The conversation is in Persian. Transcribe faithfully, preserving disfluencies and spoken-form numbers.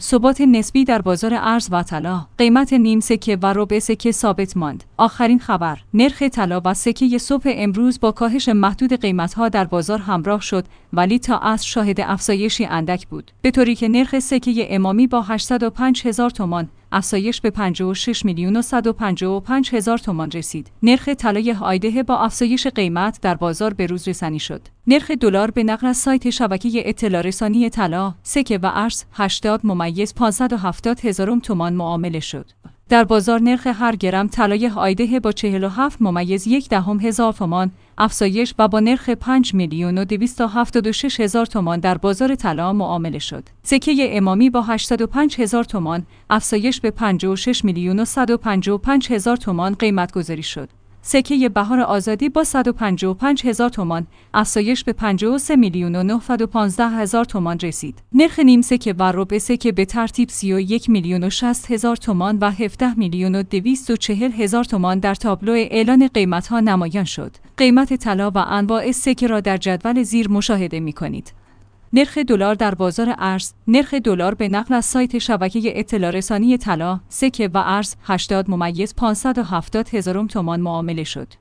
ثبات نسبی در بازار ارز و طلا. قیمت نیم سکه و ربع سکه ثابت ماند. آخرین خبر: نرخ طلا و سکه صبح امروز با کاهش محدود قیمت‌ها در بازار همراه شد، ولی تا عصر شاهد افزایشی اندک بود، به طوری که نرخ سکه امامی با هشتصد و پنج هزار تومان افزایش به پنجاه و شش میلیون و صد و پنجاه و پنج هزار تومان رسید. نرخ طلای آیده با افزایش قیمت در بازار به روز رسانی شد. نرخ دلار به نقل از سایت شبکه اطلاع رسانی طلا، سکه و ارز هشتاد ممیز پانصد و هفتاد هزار تومان معامله شد. در بازار نرخ هر گرم طلای آیده با چهل و هفت ممیز یک دهم هزار تومان افزایش و با نرخ پنج میلیون و دویست و هفتاد و شش هزار تومان در بازار طلا معامله شد. سکه امامی با هشتاد و پنج هزار تومان افزایش به پنجاه و شش میلیون و صد و پنجاه و پنج هزار تومان قیمت گذاری شد. سکه بهار آزادی با صد و پنجاه و پنج هزار تومان افزایش به پنجاه و سه میلیون و نهصد و پانزده هزار تومان رسید. نرخ نیم سکه و ربع سکه به ترتیب سی و یک میلیون و شصت هزار تومان و هفده میلیون و دویست و چهل هزار تومان در تابلو اعلان قیمت‌ها نمایان شد. قیمت طلا و انواع سکه را در جدول زیر مشاهده می‌کنید. نرخ دلار در بازار ارز. نرخ دلار به نقل از سایت شبکه اطلاع رسانی طلا، سکه و ارز هشتاد ممیز پانصد و هفتاد هزار تومان معامله شد.